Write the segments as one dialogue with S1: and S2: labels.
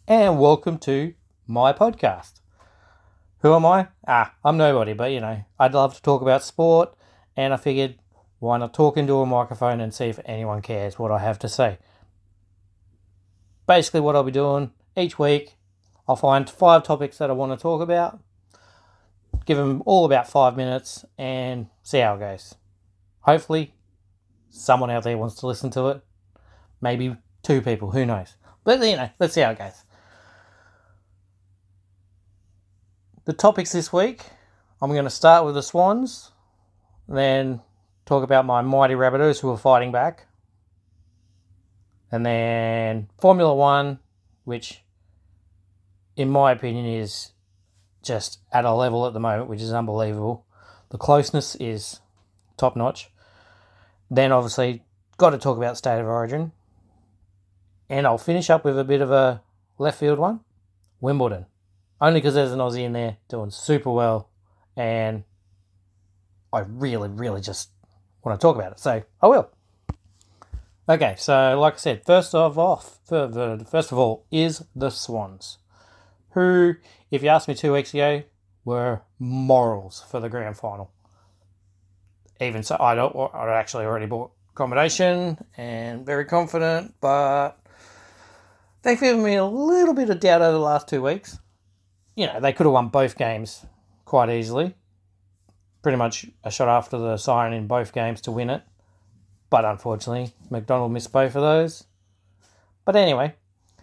S1: and welcome to my podcast. Who am I? I'm nobody, but I'd love to talk about sport, and I figured why not talk into a microphone and see if anyone cares what I have to say. Basically, what I'll be doing each week, I'll find 5 topics that I want to talk about, give them all about 5 minutes, and see how it goes. Hopefully, someone out there wants to listen to it. Maybe 2 people, who knows? But let's see how it goes. The topics this week, I'm going to start with the Swans, then talk about my mighty Rabbitohs who are fighting back, and then Formula One, which in my opinion is just at a level at the moment which is unbelievable. The closeness is top notch. Then obviously got to talk about State of Origin, and I'll finish up with a bit of a left field one, Wimbledon. Only because there's an Aussie in there doing super well, and I really, really just want to talk about it. So I will. Okay, so like I said, first of all, is the Swans, who, if you asked me 2 weeks ago, were morals for the grand final. Even so, I'd actually already bought accommodation and very confident, but they've given me a little bit of doubt over the last 2 weeks. They could have won both games quite easily. Pretty much a shot after the siren in both games to win it. But unfortunately, McDonald missed both of those. But anyway,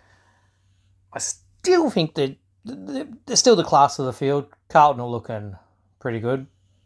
S1: I still think that they're still the class of the field. Carlton are looking pretty good.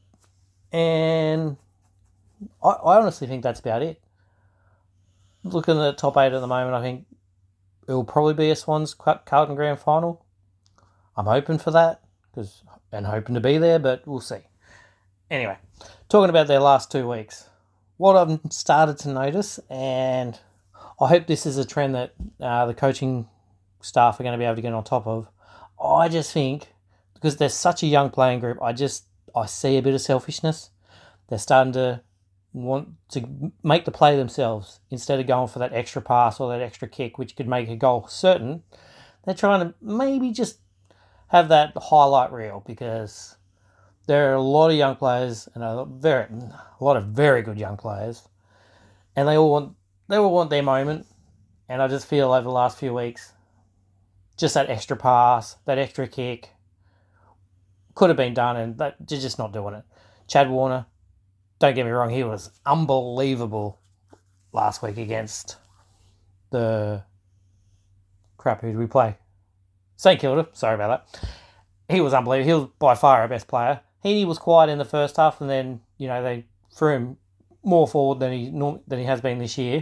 S1: And I honestly think that's about it. Looking at the top 8 at the moment, I think it will probably be a Swans Carlton grand final. I'm hoping for that, and hoping to be there, but we'll see. Anyway, talking about their last 2 weeks, what I've started to notice, and I hope this is a trend that the coaching staff are going to be able to get on top of. I just think, because they're such a young playing group, I see a bit of selfishness. They're starting to want to make the play themselves instead of going for that extra pass or that extra kick, which could make a goal certain. They're trying to maybe just have that highlight reel, because there are a lot of young players and a lot of very good young players, and they all want their moment. And I just feel over the last few weeks, just that extra pass, that extra kick could have been done, and they're just not doing it. Chad Warner, don't get me wrong, he was unbelievable last week against the crap. Who did we play? St Kilda, sorry about that. He was unbelievable. He was by far our best player. He was quiet in the first half, and then they threw him more forward than he has been this year.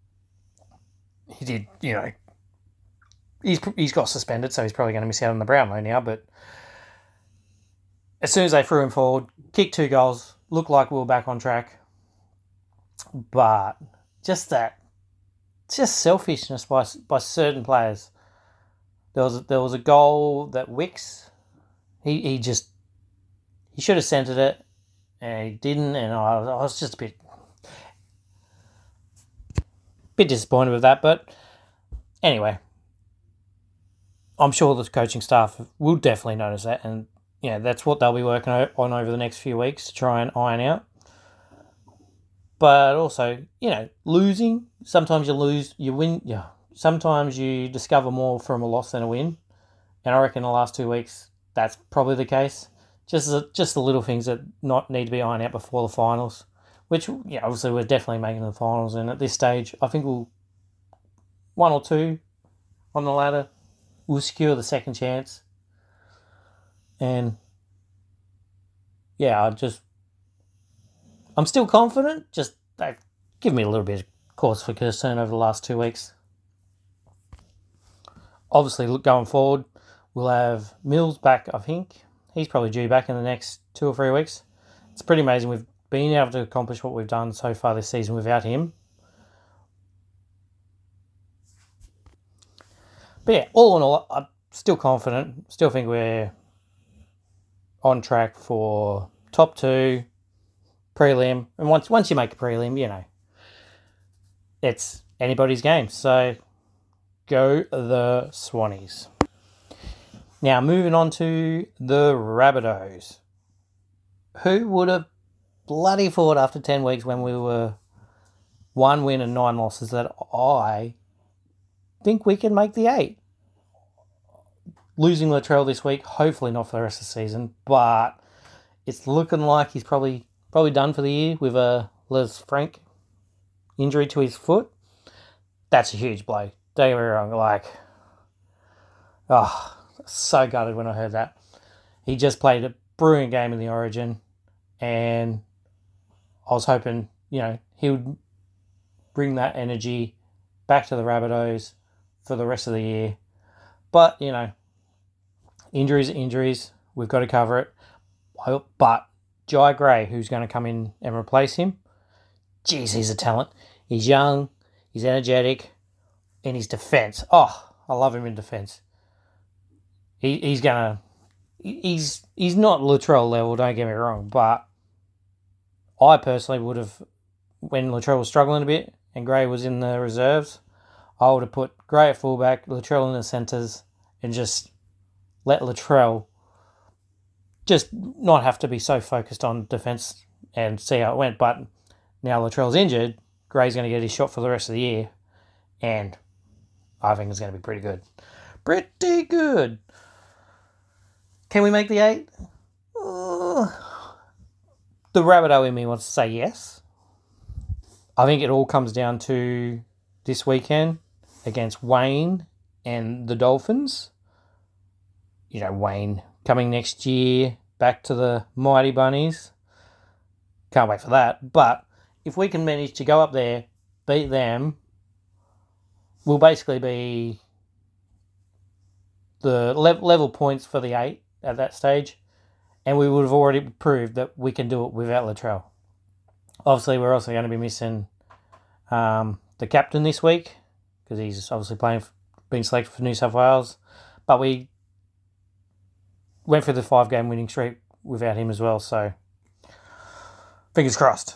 S1: He did, he's got suspended, so he's probably going to miss out on the Brownlow now. But as soon as they threw him forward, kicked 2 goals, looked like we were back on track. But just selfishness by certain players. There was a goal that Wicks, he should have centred it, and he didn't, and I was just a bit disappointed with that. But anyway, I'm sure the coaching staff will definitely notice that, and that's what they'll be working on over the next few weeks to try and iron out. But also, losing, sometimes you lose, you win, yeah. Sometimes you discover more from a loss than a win, and I reckon the last 2 weeks that's probably the case. Just the little things that need to be ironed out before the finals, which obviously we're definitely making the finals, and at this stage I think we'll 1 or 2 on the ladder will secure the second chance. And I'm still confident. Just they've given me a little bit of cause for concern over the last 2 weeks. Obviously, going forward, we'll have Mills back, I think. He's probably due back in the next 2 or 3 weeks. It's pretty amazing we've been able to accomplish what we've done so far this season without him. But yeah, all in all, I'm still confident. Still think we're on track for top 2, prelim. And once you make a prelim, it's anybody's game. So Go the Swannies. Now, moving on to the Rabbitohs. Who would have bloody thought after 10 weeks when we were 1 win and 9 losses that I think we can make the 8? Losing Latrell this week, hopefully not for the rest of the season, but it's looking like he's probably done for the year with a Les Frank injury to his foot. That's a huge blow. Don't get me wrong, so gutted when I heard that. He just played a brilliant game in the Origin, and I was hoping, he would bring that energy back to the Rabbitohs for the rest of the year. But, injuries are injuries. We've got to cover it. But Jai Gray, who's going to come in and replace him, geez, he's a talent. He's young, he's energetic, and his defence. Oh, I love him in defence. He's not Latrell level, don't get me wrong, but I personally would have, when Latrell was struggling a bit and Gray was in the reserves, I would have put Gray at fullback, Latrell in the centres, and just let Latrell just not have to be so focused on defence and see how it went. But now Latrell's injured, Gray's going to get his shot for the rest of the year, and I think it's going to be pretty good. Pretty good. Can we make the 8? The Rabbitoh in me wants to say yes. I think it all comes down to this weekend against Wayne and the Dolphins. Wayne coming next year back to the Mighty Bunnies. Can't wait for that. But if we can manage to go up there, beat them, we'll basically be the level points for the 8 at that stage, and we would have already proved that we can do it without Latrell. Obviously, we're also going to be missing the captain this week because he's obviously being selected for New South Wales, but we went for the 5-game winning streak without him as well, so fingers crossed.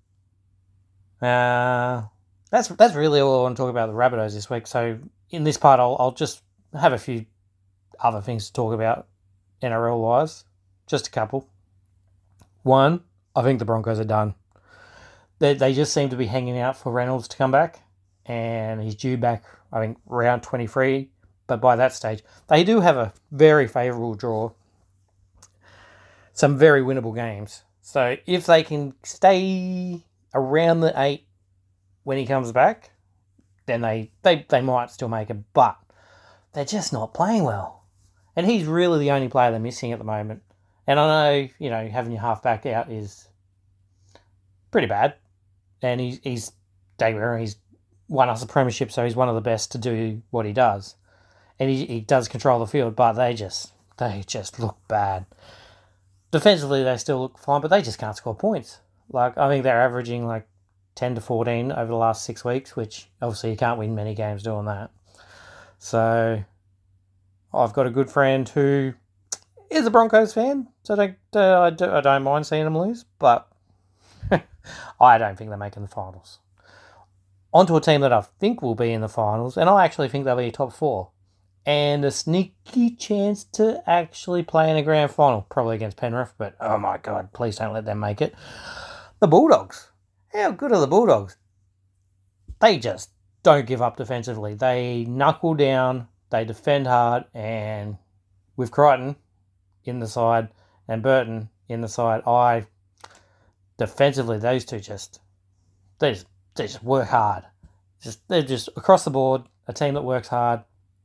S1: That's really all I want to talk about the Rabbitohs this week. So in this part, I'll just have a few other things to talk about NRL-wise. Just a couple. One, I think the Broncos are done. They just seem to be hanging out for Reynolds to come back, and he's due back, I think, round 23. But by that stage, they do have a very favourable draw. Some very winnable games. So if they can stay around the 8 when he comes back, then they might still make it. But they're just not playing well. And he's really the only player they're missing at the moment. And I know, having your halfback out is pretty bad. And he's won us a premiership, so he's one of the best to do what he does. And he does control the field, but they just look bad. Defensively, they still look fine, but they just can't score points. I think they're averaging 10 to 14 over the last 6 weeks, which obviously you can't win many games doing that. So I've got a good friend who is a Broncos fan, so I don't mind seeing them lose, but I don't think they're making the finals. Onto a team that I think will be in the finals, and I actually think they'll be top 4. And a sneaky chance to actually play in a grand final, probably against Penrith, but oh my God, please don't let them make it. The Bulldogs. How good are the Bulldogs? They just don't give up defensively. They knuckle down, they defend hard, and with Crichton in the side and Burton in the side, defensively, those two they just work hard. They're just across the board, a team that works hard.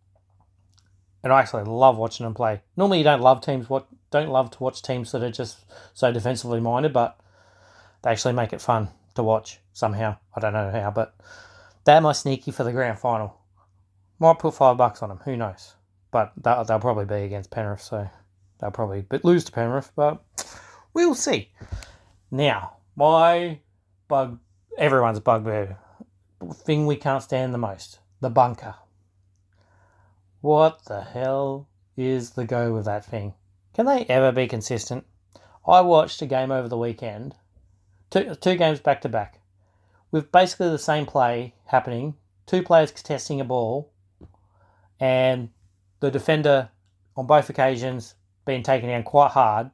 S1: And I actually love watching them play. Normally you don't love to watch teams that are just so defensively minded, but they actually make it fun to watch somehow. I don't know how, but they're my sneaky for the grand final. Might put $5 on them, who knows? But they'll probably be against Penrith, so they'll probably lose to Penrith, but we'll see. Now, everyone's bugbear, thing we can't stand the most, the bunker. What the hell is the go with that thing? Can they ever be consistent? I watched a game over the weekend, two games back to back, with basically the same play happening, 2 players contesting a ball, and the defender on both occasions being taken down quite hard.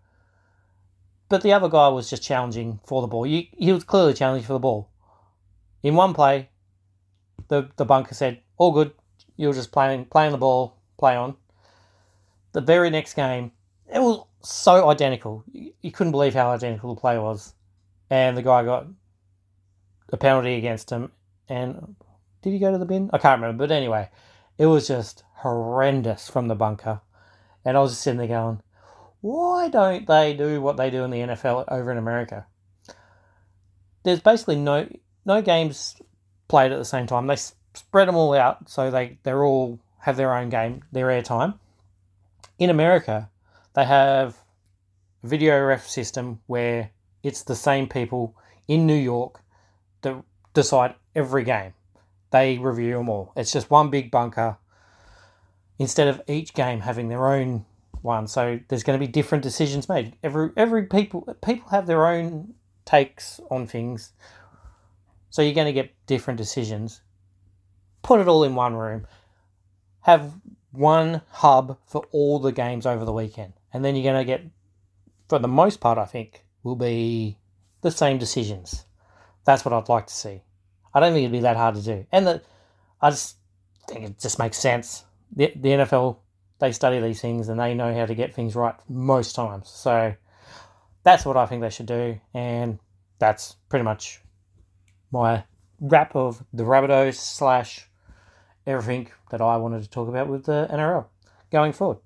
S1: But the other guy was just challenging for the ball. He was clearly challenging for the ball. In one play, the bunker said, all good, you were just playing the ball, play on. The very next game, it was so identical. You couldn't believe how identical the play was. And the guy got a penalty against him. And did he go to the bin? I can't remember. But anyway, it was just horrendous from the bunker. And I was just sitting there going, why don't they do what they do in the NFL over in America? There's basically no games played at the same time. They spread them all out so they're all have their own game, their airtime. In America, they have a video ref system where it's the same people in New York that decide every game. They review them all. It's just one big bunker instead of each game having their own one. So there's going to be different decisions made. Every people have their own takes on things. So you're going to get different decisions. Put it all in one room. Have one hub for all the games over the weekend. And then you're going to get, for the most part, I think, will be the same decisions. That's what I'd like to see. I don't think it'd be that hard to do. And I just think it just makes sense. The NFL, they study these things and they know how to get things right most times. So that's what I think they should do. And that's pretty much my wrap of the Rabbitohs / everything that I wanted to talk about with the NRL going forward.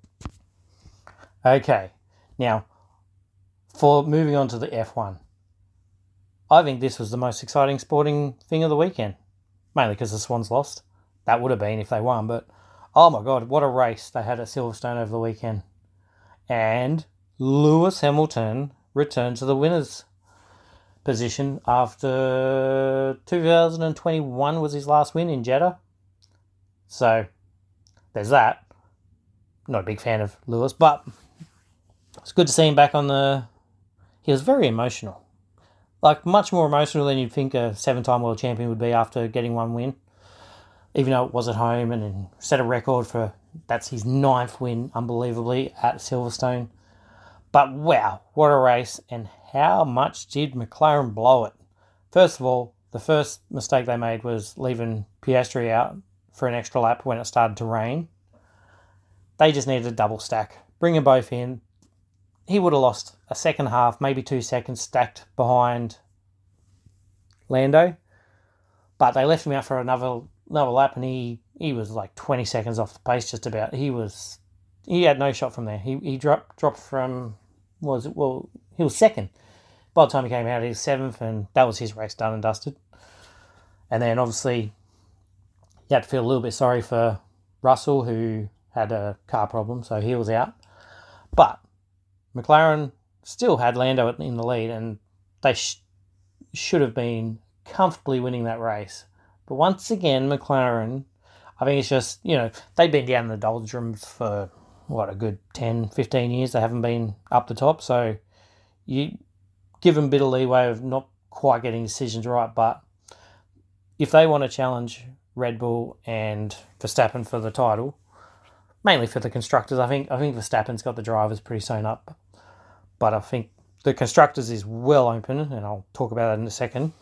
S1: Okay, now for moving on to the F1. I think this was the most exciting sporting thing of the weekend. Mainly because the Swans lost. That would have been if they won, but oh my God, what a race they had at Silverstone over the weekend. And Lewis Hamilton returned to the winner's position after 2021 was his last win in Jeddah. So, there's that. Not a big fan of Lewis, but it's good to see him back on the... He was very emotional. Like, much more emotional than you'd think a 7-time world champion would be after getting one win. Even though it was at home and set a record for... That's his 9th win, unbelievably, at Silverstone. But wow, what a race, and how much did McLaren blow it? First of all, the first mistake they made was leaving Piastri out for an extra lap when it started to rain. They just needed a double stack. Bring them both in. He would have lost a second half, maybe 2 seconds stacked behind Lando. But they left him out for another lap, and he was like 20 seconds off the pace just about. He had no shot from there. He dropped from... he was second. By the time he came out, he was 7th, and that was his race done and dusted. And then, obviously, you had to feel a little bit sorry for Russell, who had a car problem, so he was out. But McLaren still had Lando in the lead, and they should have been comfortably winning that race. But once again, McLaren, I think it's just, they've been down in the doldrums for, a good 10, 15 years. They haven't been up the top, so you give them a bit of leeway of not quite getting decisions right. But if they want to challenge Red Bull and Verstappen for the title, mainly for the constructors, I think Verstappen's got the drivers pretty sewn up. But I think the constructors is well open, and I'll talk about that in a second.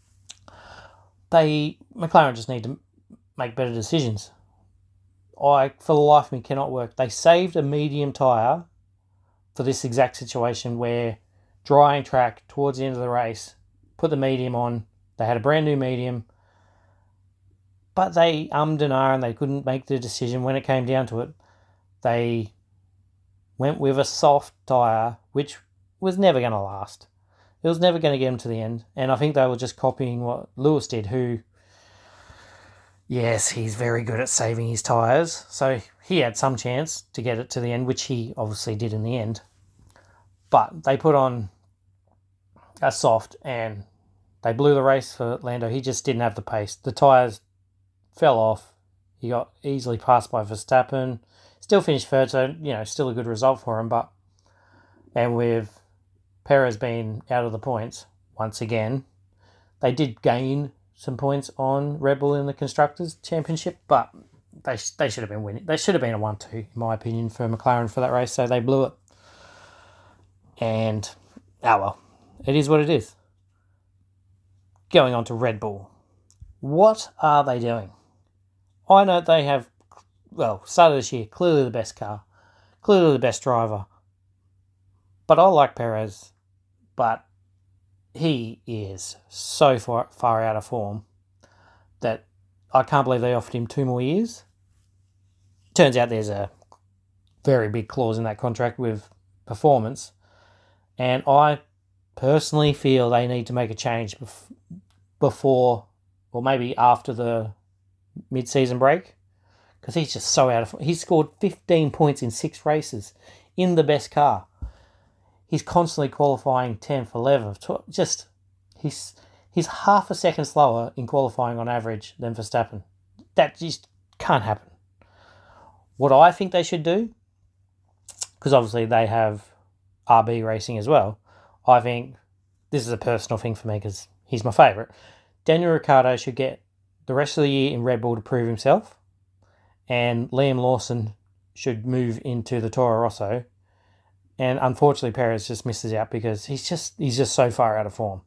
S1: McLaren just need to make better decisions. For the life of me, cannot work. They saved a medium tyre for this exact situation where drying track towards the end of the race, put the medium on. They had a brand new medium, but they ummed and ahed and they couldn't make the decision when it came down to it. They went with a soft tyre, which was never going to last. It was never going to get them to the end. And I think they were just copying what Lewis did, who, yes, he's very good at saving his tyres. So he had some chance to get it to the end, which he obviously did in the end. But they put on a soft and they blew the race for Lando. He just didn't have the pace. The tyres fell off. He got easily passed by Verstappen. Still finished third, so, still a good result for him. And with Perez being out of the points, once again, they did gain some points on Red Bull in the Constructors' Championship, but they should have been winning. They should have been a 1-2, in my opinion, for McLaren for that race, so they blew it. And, well, it is what it is. Going on to Red Bull. What are they doing? I know they have, started this year, clearly the best car, clearly the best driver. But I like Perez, but he is so far out of form that I can't believe they offered him 2 more years. Turns out there's a very big clause in that contract with performance. And I personally feel they need to make a change before, or maybe after the mid-season break. Because he's just so out of form. He's scored 15 points in 6 races in the best car. He's constantly qualifying 10th, 11th, 12th. He's half a second slower in qualifying on average than Verstappen. That just can't happen. What I think they should do, because obviously they have RB racing as well, I think this is a personal thing for me because he's my favourite. Daniel Ricciardo should get the rest of the year in Red Bull to prove himself, and Liam Lawson should move into the Toro Rosso. And unfortunately, Perez just misses out because he's just so far out of form.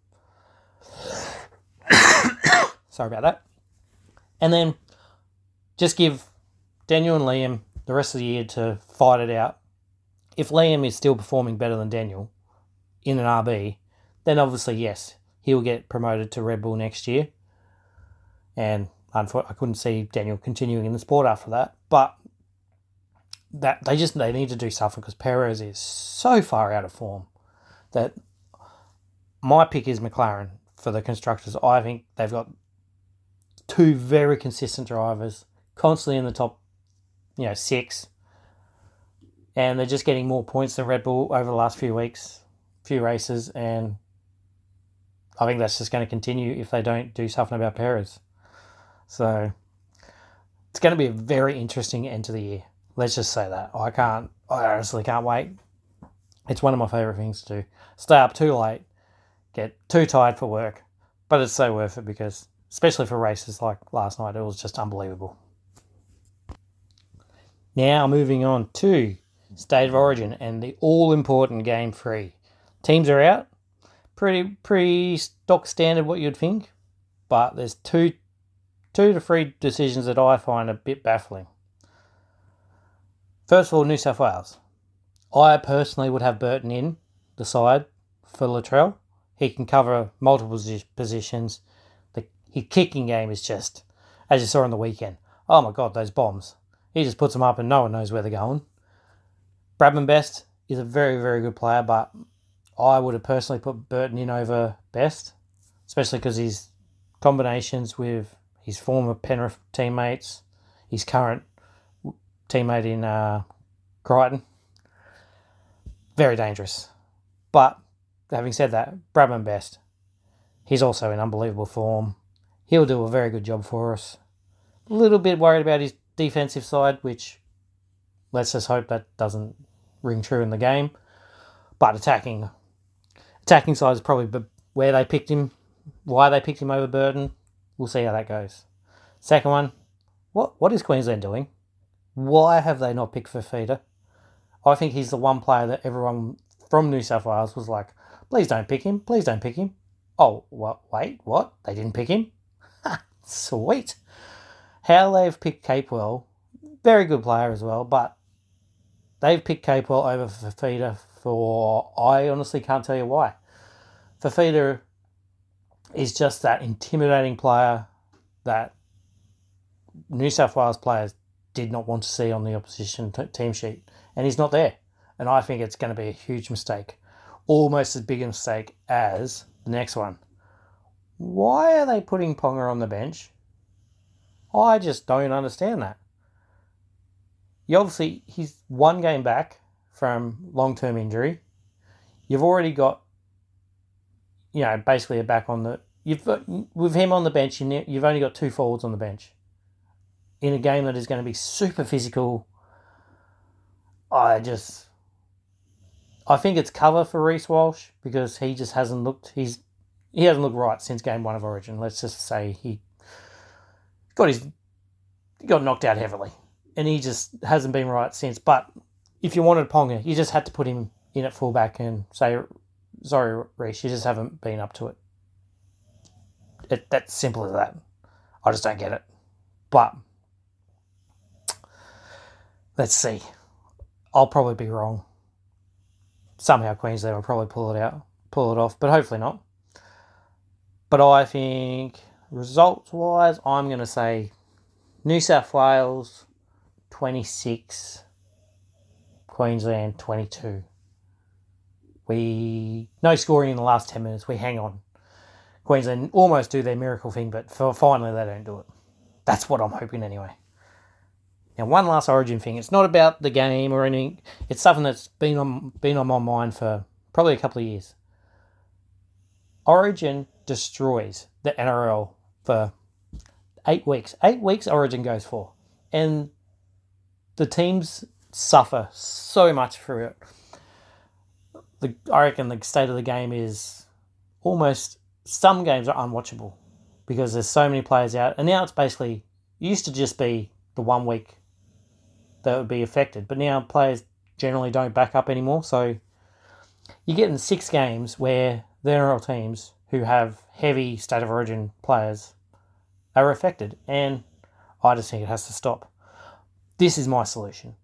S1: Sorry about that. And then just give Daniel and Liam the rest of the year to fight it out. If Liam is still performing better than Daniel in an RB, then obviously, yes, he'll get promoted to Red Bull next year. And I couldn't see Daniel continuing in the sport after that. But they need to do something because Perez is so far out of form that my pick is McLaren for the constructors. I think they've got 2 very consistent drivers, constantly in the top, 6. And they're just getting more points than Red Bull over the last few races. And I think that's just going to continue if they don't do something about Perez. So it's going to be a very interesting end to the year. Let's just say that. I honestly can't wait. It's one of my favourite things to do. Stay up too late, get too tired for work, but it's so worth it because, especially for races like last night, it was just unbelievable. Now moving on to State of Origin and the all-important Game 3. Teams are out. Pretty stock standard what you'd think, but there's two to three decisions that I find a bit baffling. First of all, New South Wales. I personally would have Burton in the side for Luttrell. He can cover multiple positions. His kicking game is just, as you saw on the weekend, oh my God, those bombs. He just puts them up and no one knows where they're going. Bradman Best is a very, very good player, but I would have personally put Burton in over Best, especially because his combinations with his former Penrith teammates, his current teammate in Crichton, very dangerous. But having said that, Bradman Best, he's also in unbelievable form. He'll do a very good job for us. A little bit worried about his defensive side, which let's just hope that doesn't ring true in the game. But attacking side is probably where they picked him, why they picked him over Burton. We'll see how that goes. Second one, what is Queensland doing? Why have they not picked Fifita? I think he's the one player that everyone from New South Wales was like, please don't pick him, please don't pick him. Oh, wait, what? They didn't pick him? Sweet. How they've picked Capewell, very good player as well, but they've picked Capewell over Fifita for, I honestly can't tell you why. Fifita is just that intimidating player that New South Wales players did not want to see on the opposition team sheet, and he's not there. And I think it's going to be a huge mistake, almost as big a mistake as the next one. Why are they putting Ponga on the bench? I just don't understand that. He's one game back from long-term injury. You've already got, basically a back on the... with him on the bench, you've only got 2 forwards on the bench. In a game that is going to be super physical, I think it's cover for Reece Walsh because he just hasn't looked... He hasn't looked right since game 1 of Origin. Let's just say he got his he got knocked out heavily. And he just hasn't been right since. But if you wanted Ponga, you just had to put him in at fullback and say, sorry, Reece, you just haven't been up to it. That's simple as that. I just don't get it. But let's see. I'll probably be wrong. Somehow Queensland will probably pull it off, but hopefully not. But I think results-wise, I'm going to say New South Wales 26, Queensland 22. No scoring in the last 10 minutes. We hang on. Queensland almost do their miracle thing, but finally they don't do it. That's what I'm hoping anyway. Now, one last Origin thing. It's not about the game or anything. It's something that's been on my mind for probably a couple of years. Origin destroys the NRL for 8 weeks. 8 weeks Origin goes for. And the teams suffer so much through it. I reckon the state of the game is almost... Some games are unwatchable because there's so many players out. And now it's basically... It used to just be the 1 week that would be affected. But now players generally don't back up anymore. So you're getting 6 games where the NRL teams who have heavy state of origin players are affected. And I just think it has to stop. This is my solution.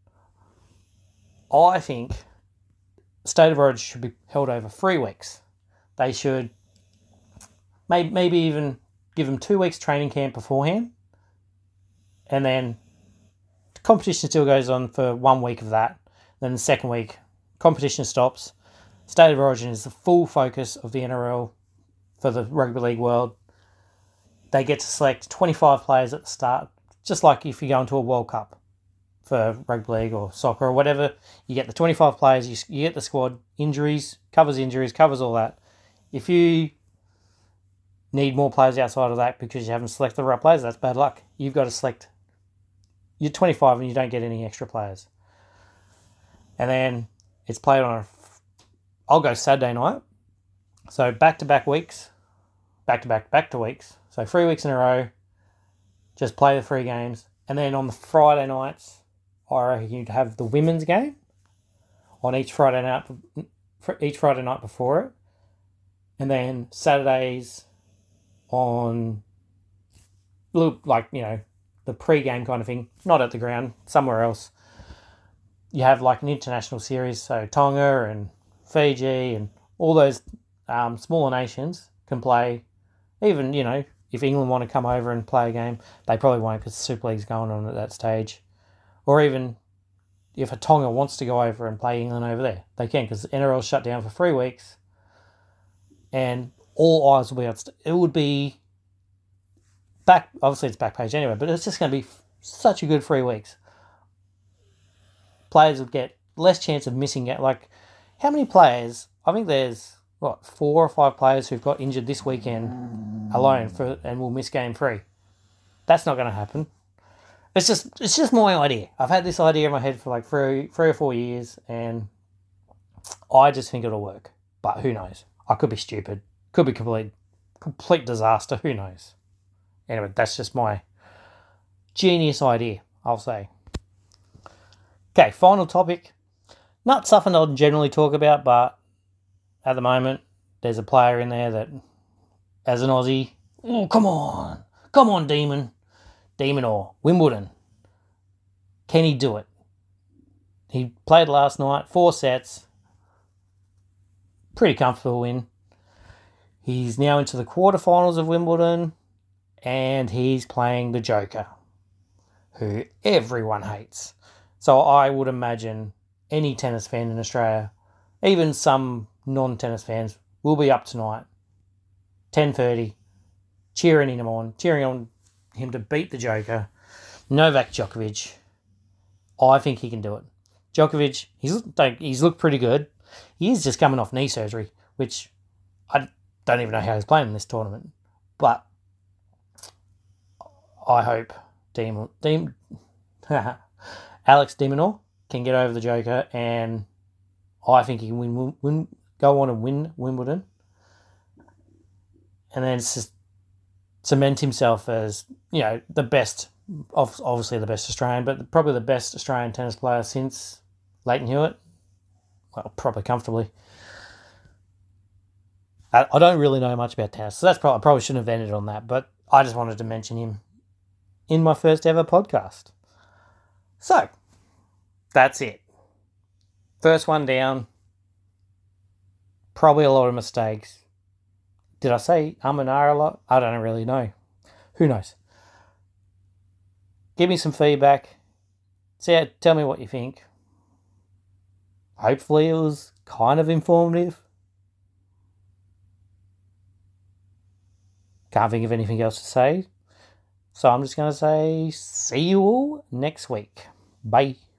S1: I think state of origin should be held over 3 weeks. They should maybe even give them 2 weeks training camp beforehand. And then the competition still goes on for 1 week of that. Then the second week, competition stops. State of origin is the full focus of the NRL for the rugby league world. They get to select 25 players at the start, just like if you go into a World Cup for rugby league or soccer or whatever. You get the 25 players, you get the squad, injuries, covers all that. If you need more players outside of that because you haven't selected the right players, that's bad luck. You've got to select... You're 25 and you don't get any extra players. And then it's played on I'll go Saturday night. So back-to-back weeks. Back to weeks. So 3 weeks in a row. Just play the 3 games. And then on the Friday nights, I reckon you'd have the women's game on each Friday night before it. And then Saturdays on, the pre-game kind of thing. Not at the ground, somewhere else. You have like an international series, so Tonga and Fiji and all those smaller nations can play. Even, if England want to come over and play a game, they probably won't because the Super League's going on at that stage. Or even if a Tonga wants to go over and play England over there, they can because the NRL's shut down for 3 weeks and all eyes will be on. It would be back, obviously it's back page anyway, but it's just going to be such a good 3 weeks. Players would get less chance of missing it. Like, how many players? I think there's 4 or 5 players who've got injured this weekend alone and will miss game 3. That's not going to happen. It's just my idea. I've had this idea in my head for like 3 or 4 years, and I just think it'll work. But who knows? I could be stupid. Could be complete disaster. Who knows? Anyway, that's just my genius idea, I'll say. Okay, final topic. Not something I'll generally talk about, but at the moment, there's a player in there that, as an Aussie, come on, Demon or Wimbledon. Can he do it? He played last night, 4 sets, pretty comfortable win. He's now into the quarterfinals of Wimbledon, and he's playing the Joker, who everyone hates. So I would imagine any tennis fan in Australia, even some non-tennis fans, will be up tonight, 10:30, cheering on him to beat the Joker, Novak Djokovic. I think he can do it. Djokovic, he's looked pretty good. He is just coming off knee surgery, which I don't even know how he's playing in this tournament. But I hope Alex de Minaur can get over the Joker, and I think he can go on and win Wimbledon, and then just cement himself as the best obviously the best Australian, but probably the best Australian tennis player since Leighton Hewitt. Well, probably comfortably. I don't really know much about tennis, so I probably shouldn't have ended on that, but I just wanted to mention him in my first ever podcast. So, that's it. First one down. Probably a lot of mistakes. Did I say and a lot? I don't really know. Who knows? Give me some feedback. Tell me what you think. Hopefully it was kind of informative. Can't think of anything else to say. So I'm just going to say see you all next week. Bye.